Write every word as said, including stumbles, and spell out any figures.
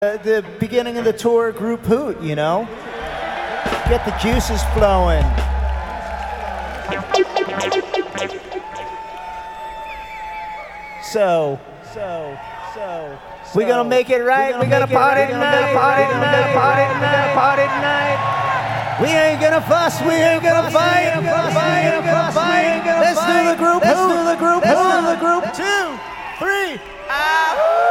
Uh, the beginning of the tour group hoot, you know? Get the juices flowing. So, so, so, we gonna make it right. We gonna party tonight, party tonight, party tonight, party tonight. We ain't gonna fuss, we ain't gonna fight, we ain't gonna fight. Let's do the group hoot, let's do the group hoot, the group two, three. Ah!